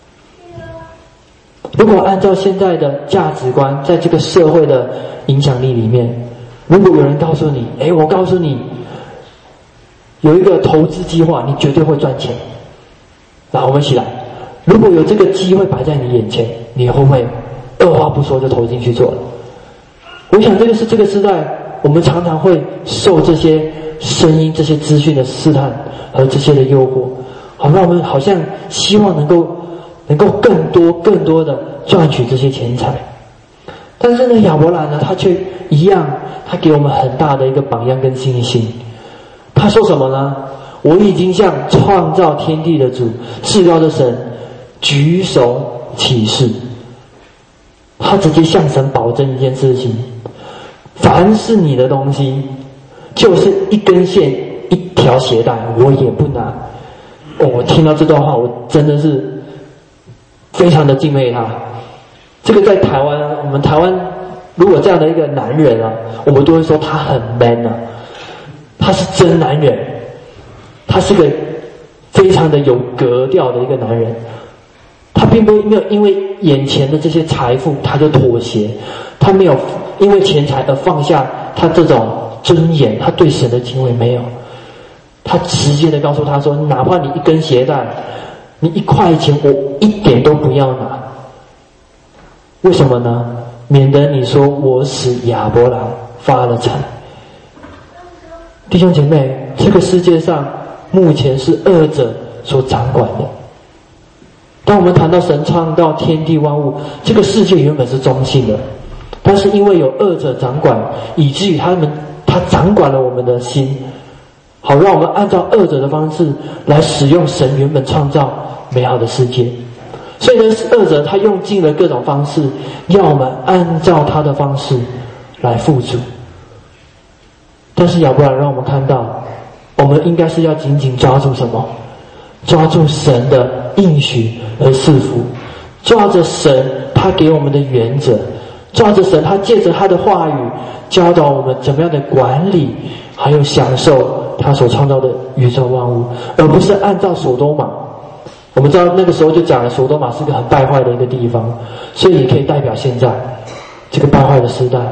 如果按照现在的价值观，在这个社会的影响力里面，如果有人告诉你，我告诉你有一个投资计划，你绝对会赚钱，那我们一起来，如果有这个机会摆在你眼前，你会不会二话不说就投进去做了？我想这个是这个时代我们常常会受这些声音、这些资讯的试探和这些的诱惑，好让我们好像希望能够更多的赚取这些钱财。但是呢，亚伯兰呢，他却一样，他给我们很大的一个榜样跟信心。他说什么呢？我已经向创造天地的主、至高的神举手起誓。他直接向神保证一件事情，凡是你的东西，就是一根线、一条鞋带，我也不拿。我听到这段话，我真的是非常的敬佩他。这个在台湾啊，我们台湾如果这样的一个男人啊，我们都会说他很 man 啊，他是真男人，他是个非常的有格调的一个男人。他并没有因为眼前的这些财富他就妥协，他没有因为钱财而放下他这种尊严，他对神的敬畏没有。他直接的告诉他说，哪怕你一根鞋带，你1块钱，我一点都不要拿。为什么呢？免得你说我使亚伯兰发了财。弟兄姐妹，这个世界上目前是恶者所掌管的。当我们谈到神创造天地万物，这个世界原本是中性的，但是因为有恶者掌管，以至于他掌管了我们的心，好让我们按照恶者的方式来使用神原本创造美好的世界。所以呢，恶者他用尽了各种方式，要我们按照他的方式来付出。但是亚伯兰让我们看到，我们应该是要紧紧抓住什么？抓住神的应许而赐福，抓着神他给我们的原则，抓着神他借着他的话语教导我们怎么样的管理还有享受他所创造的宇宙万物，而不是按照所多玛。我们知道那个时候就讲了，所多玛是个很败坏的一个地方，所以也可以代表现在这个败坏的时代。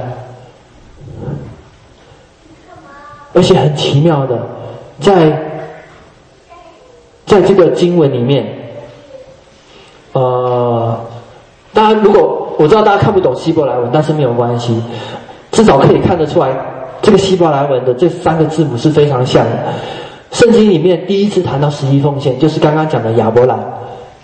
而且很奇妙的，在这个经文里面，大家如果我知道大家看不懂希伯来文，但是没有关系，至少可以看得出来，这个希伯来文的这3个字母是非常像的。圣经里面第一次谈到11奉献，就是刚刚讲的亚伯兰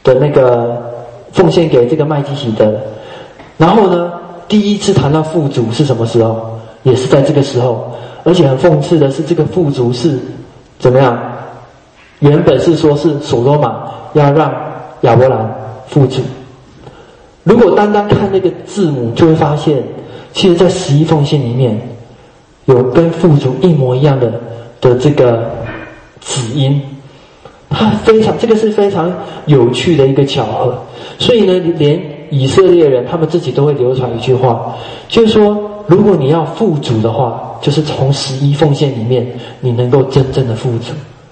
的那个奉献给这个麦基洗德的。然后呢，第一次谈到富足是什么时候？也是在这个时候。而且很讽刺的是，这个富足是怎么样？原本是说是所罗马要让亚伯兰富足。如果单单看那个字母，就会发现，其实在11奉献里面，有跟富足一模一样的这个子音。这个是非常有趣的一个巧合。所以呢，连以色列人他们自己都会流传一句话，就是说，如果你要富足的话，就是从11奉献里面，你能够真正的富足。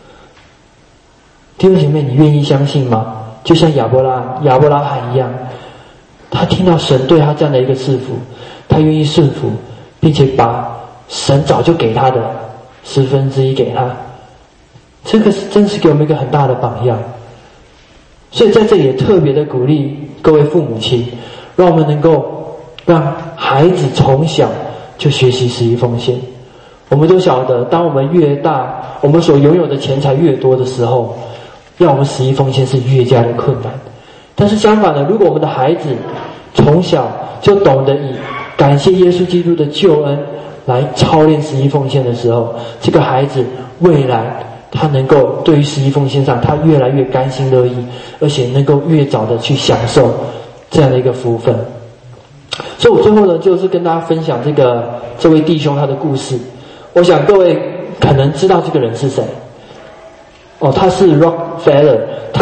弟兄姐妹，你愿意相信吗？就像亚伯拉罕一样，他听到神对他这样的一个赐福，他愿意顺服，并且把神早就给他的1/10给他。这个真是给我们一个很大的榜样。所以在这里也特别的鼓励各位父母亲，让我们能够让孩子从小就学习11奉献。我们都晓得，当我们越大，我们所拥有的钱财越多的时候，要我们11奉献是越加的困难。但是相反的，如果我们的孩子从小就懂得以感谢耶稣基督的救恩来操练11奉献的时候，这个孩子未来他能够对于11奉献上，他越来越甘心乐意，而且能够越早的去享受这样的一个福分。所以我最后呢，就是跟大家分享这位弟兄他的故事。我想各位可能知道这个人是谁。他是 Rockefeller，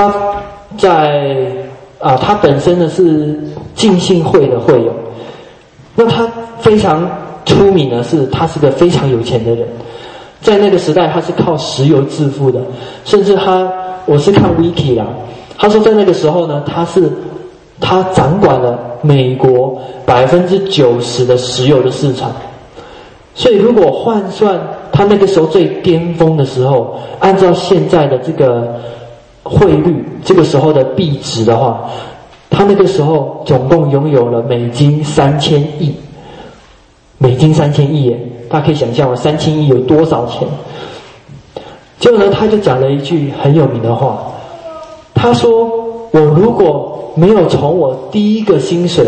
他本身呢是浸信会的会友。那他非常出名的是，他是个非常有钱的人。在那个时代，他是靠石油致富的，甚至我是看 Wiki 啦，他说在那个时候呢，他掌管了美国90%的石油的市场。所以如果换算他那个时候最巅峰的时候，按照现在的这个汇率，这个时候的币值的话，他那个时候总共拥有了美金3000亿耶！大家可以想象3000亿有多少钱。结果呢，他就讲了一句很有名的话，他说，我如果没有从我第一个薪水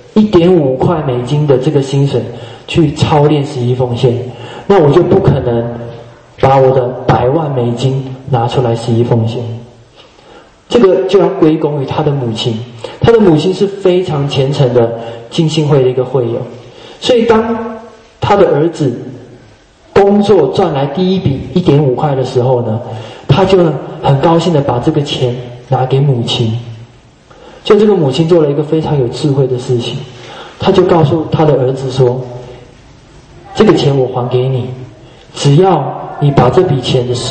1.5块美金的这个薪水去操练11奉献，那我就不可能把我的100万美金拿出来11奉献。这个就要归功于他的母亲，他的母亲是非常虔诚的浸信会的一个会友。所以当他的儿子工作赚来第一笔1.5块的时候呢，他就很高兴的把这个钱拿给母亲。就这个母亲做了一个非常有智慧的事情，他就告诉他的儿子说，这个钱我还给你，只要你把这笔钱的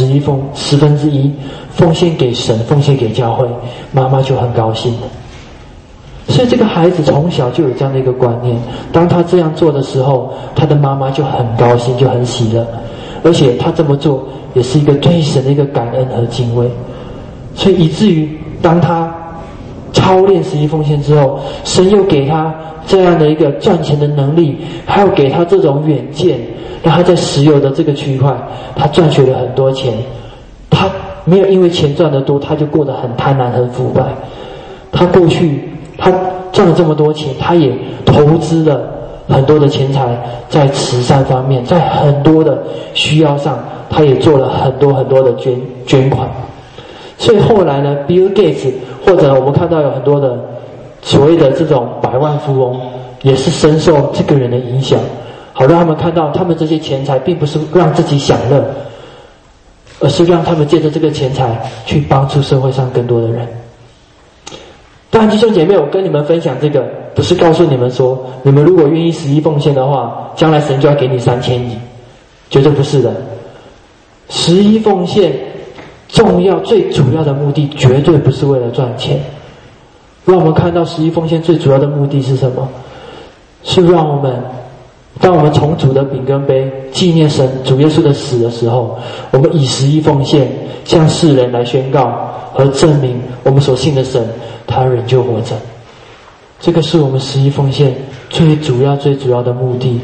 1/10奉献给神，奉献给教会，妈妈就很高兴了。所以这个孩子从小就有这样的一个观念，当他这样做的时候，他的妈妈就很高兴，就很喜乐，而且他这么做也是一个对神的一个感恩和敬畏。所以以至于当他操练11奉献之后，神又给他这样的一个赚钱的能力，还有给他这种远见，让他在石油的这个区块，他赚取了很多钱。他没有因为钱赚得多，他就过得很贪婪、很腐败。他过去他赚了这么多钱，他也投资了很多的钱财在慈善方面，在很多的需要上，他也做了很多的捐款。所以后来呢 Bill Gates 或者我们看到有很多的所谓的这种百万富翁，也是深受这个人的影响，好让他们看到他们这些钱财并不是让自己享乐，而是让他们借着这个钱财去帮助社会上更多的人。当然弟兄姐妹，我跟你们分享这个不是告诉你们说，你们如果愿意11奉献的话，将来神就要给你3000亿，绝对不是的。11奉献最主要的目的绝对不是为了赚钱。让我们看到11奉献最主要的目的是什么？是让我们当我们从主的饼跟杯纪念神主耶稣的死的时候，我们以11奉献向世人来宣告和证明我们所信的神他仍旧活着。这个是我们11奉献最主要的目的。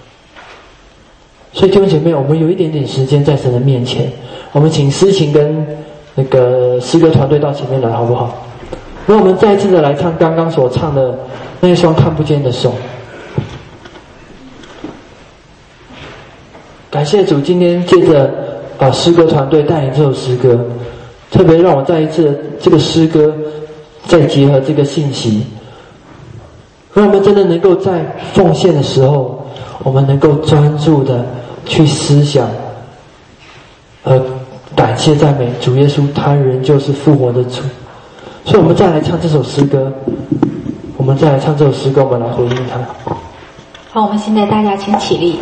所以弟兄姐妹，我们有一点点时间在神的面前，我们请诗琴跟那个诗歌团队到前面来好不好？ 让我们再一次的来唱刚刚所唱的那一双看不见的手。感谢主，今天借着诗歌团队带领这首诗歌，特别让我再一次这个诗歌再结合这个信息，让我们真的能够在奉献的时候，我们能够专注的去思想，感谢赞美主耶稣，他仍旧是复活的主。所以我们再来唱这首诗歌，我们来回应他。 好，我们现在大家请起立。